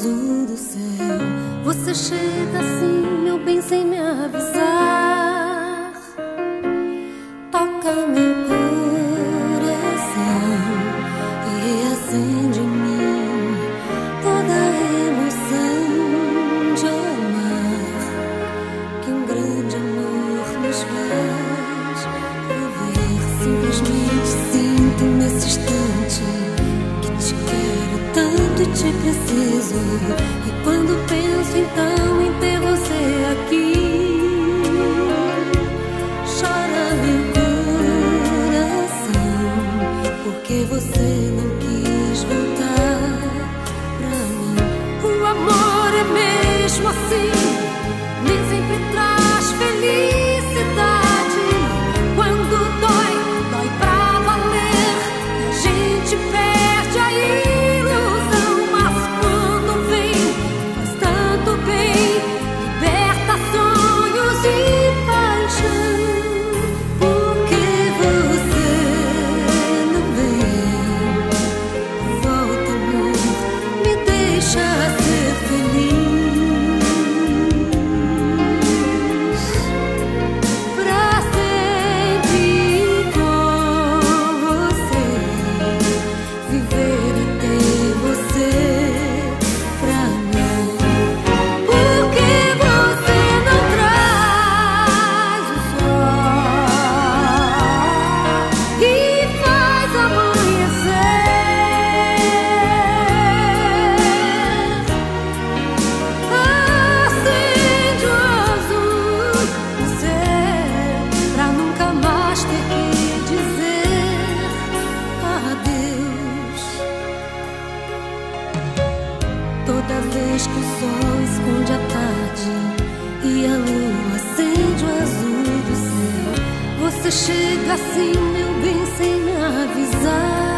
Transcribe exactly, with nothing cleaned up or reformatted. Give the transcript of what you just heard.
azul do céu. Você chega assim, meu bem, sem me avisar. Toca meu coração e reacende em mim toda a emoção de amar, que um grande amor nos faz viver. Simplesmente sinto nesse instante que te quero tanto e te preciso. E quando penso então em ter você aqui, chora meu coração, porque você não quis voltar pra mim. O amor é mesmo assim, nem sempre traz felicidade. Quando dói, dói pra valer, e a gente perde a ilusão. Mas quando vem, faz tanto bem, liberta sonhos e paixão. Por que você não vem? Volta, amor, me deixa ser feliz. Pra sempre com você, viver e ter você pra mim. Por que você não traz o sol e faz amanhecer? Acende o azul do céu, pra nunca mais ter que dizer adeus. Toda vez que o sol esconde a tarde e a lua acende o azul do céu, você chega assim, meu bem, sem me avisar.